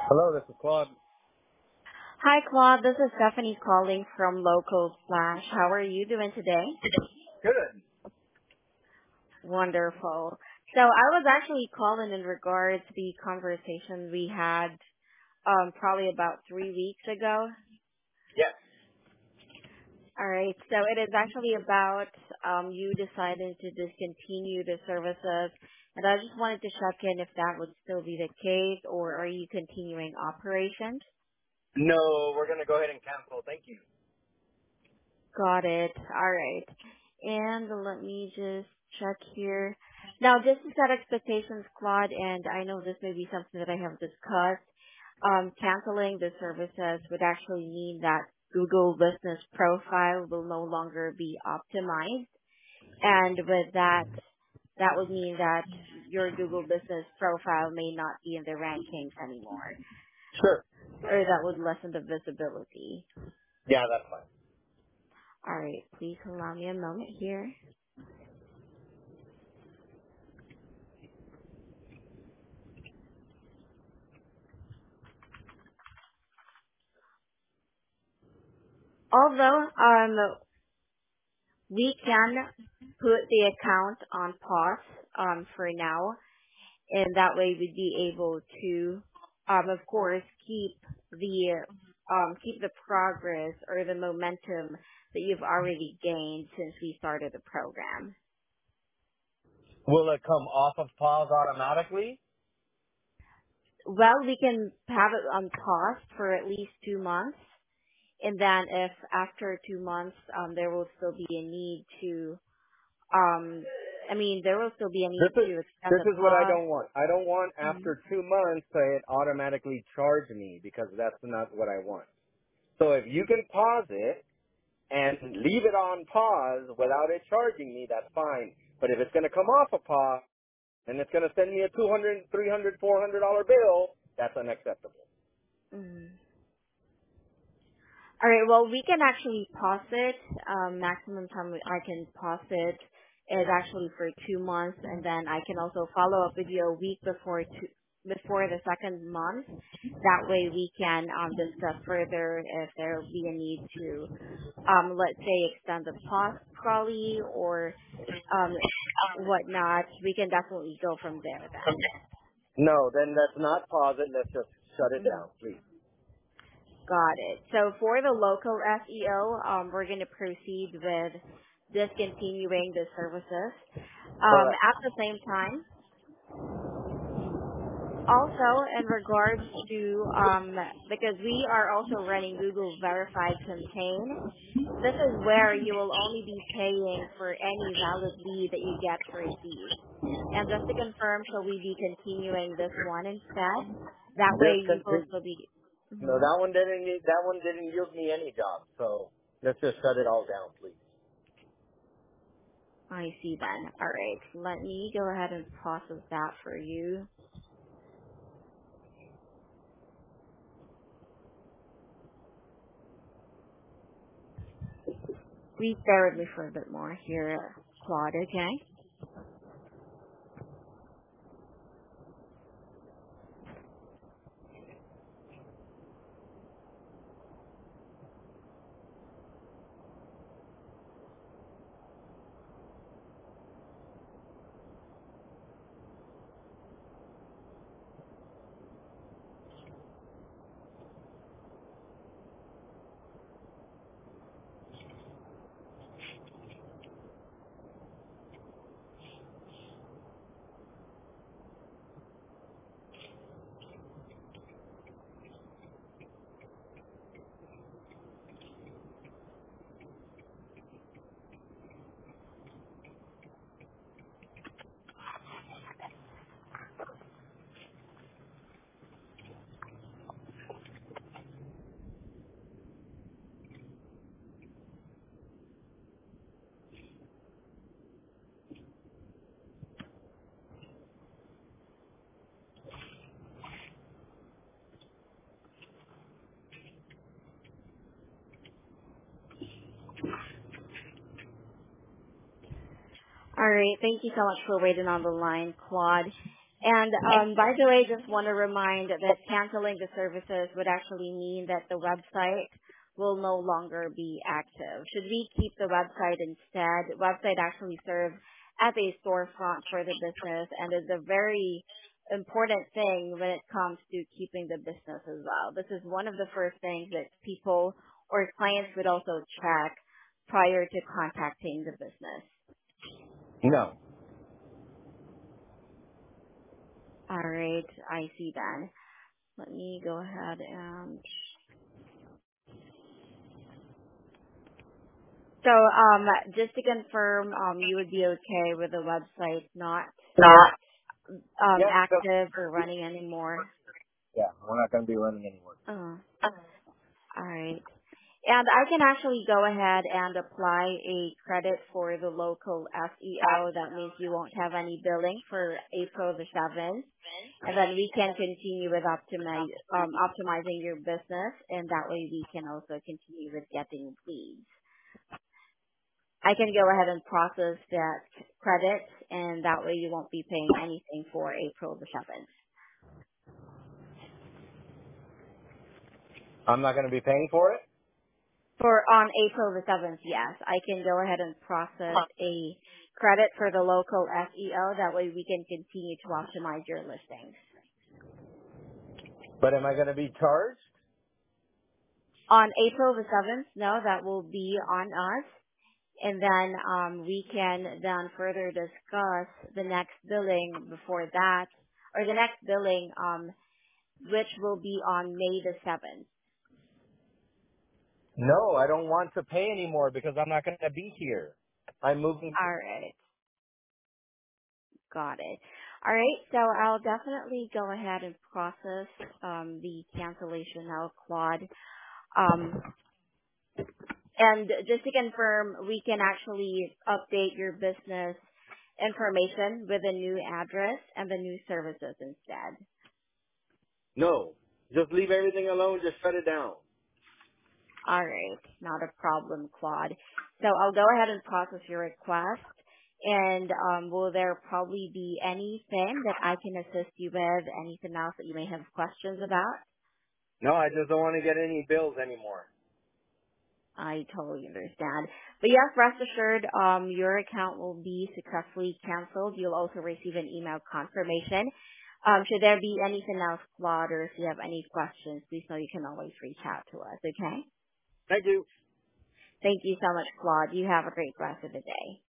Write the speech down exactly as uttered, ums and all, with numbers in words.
Hello, this is Claude. Hi, Claude. This is Stephanie calling from Local Flash. How are you doing today? Good. Wonderful. So I was actually calling in regards to the conversation we had um, probably about three weeks ago. Yes. All right. So it is actually about um, you deciding to discontinue the services. And I just wanted to check in if that would still be the case, or are you continuing operations? No, we're going to go ahead and cancel. Thank you. Got it. All right. And let me just check here. Now, just to set expectations, Claude, and I know this may be something that I have discussed, um, canceling the services would actually mean that Google Business Profile will no longer be optimized. And with that, that would mean that your Google Business Profile may not be in the rankings anymore, Sure. or that would lessen the visibility. Yeah, that's fine. All right. Please allow me a moment here. Although um, we can put the account on pause um, for now, and that way we'd be able to, um, of course, keep the um, keep the progress or the momentum that you've already gained since we started the program. Will it come off of pause automatically? Well, we can have it on pause for at least two months, and then if after two months um, there will still be a need to Um, I mean, there will still be a This need is to extend this the is what I pause. don't want. I don't want Mhm. after two months to it automatically charge me because that's not what I want. So if you can pause it and leave it on pause without it charging me, that's fine. But if it's going to come off a pause and it's going to send me a two hundred, three hundred, four hundred dollar bill, that's unacceptable. Mhm. All right. Well, we can actually pause it. Um, maximum time we- I can pause it is actually for two months, and then I can also follow up with you a week before two, before the second month. That way, we can um, discuss further if there will be a need to, um, let's say, extend the pause probably or um, whatnot. We can definitely go from there then. No, then let's not pause it. Let's just shut it Mhm. down, please. Got it. So for the local S E O, um, we're going to proceed with discontinuing the services. Um, Correct. at the same time, also in regards to, um, because we are also running Google Verified Campaign, this is where you will only be paying for any valid lead that you get to receive. And just to confirm, shall we be continuing this one instead? That way Just you will continue. still be. No, Mhm. that one didn't. That one didn't yield me any job. So let's just shut it all down, please. I see then. All right. Let me go ahead and process that for you. Please bear with me for a bit more here, Claude, okay? All right. Thank you so much for waiting on the line, Claude. And um, by the way, just want to remind that canceling the services would actually mean that the website will no longer be active. Should we keep the website instead? Website actually serves as a storefront for the business and is a very important thing when it comes to keeping the business as well. This is one of the first things that people or clients would also check prior to contacting the business. No. All right, I see then. Let me go ahead and so um just to confirm, um you would be okay with the website not Not. um Yeah. So, active or running anymore. yeah, we're not going to be running anymore. Oh, all right. And I can actually go ahead and apply a credit for the local S E O. That means you won't have any billing for April the seventh. And then we can continue with optimize, um, optimizing your business, and that way we can also continue with getting leads. I can go ahead and process that credit, and that way you won't be paying anything for April the seventh. I'm not going to be paying for it? For on April the seventh, yes, I can go ahead and process a credit for the local S E O. That way we can continue to optimize your listings. But am I going to be charged? On April the seventh, no, that will be on us. And then um, we can then further discuss the next billing before that, or the next billing, um, which will be on May the seventh. No, I don't want to pay anymore because I'm not going to be here. I'm moving. All right. Got it. All right, so I'll definitely go ahead and process um, the cancellation now, Claude. Um, and just to confirm, we can actually update your business information with a new address and the new services instead. No. Just leave everything alone. Just shut it down. All right, not a problem, Claude. So I'll go ahead and process your request. And um, will there probably be anything that I can assist you with? Anything else that you may have questions about? No, I just don't want to get any bills anymore. I totally understand. But yes, rest assured, um, your account will be successfully canceled. You'll also receive an email confirmation. Um, should there be anything else, Claude, or if you have any questions, please know you can always reach out to us, okay? Thank you. Thank you so much, Claude. You have a great rest of the day.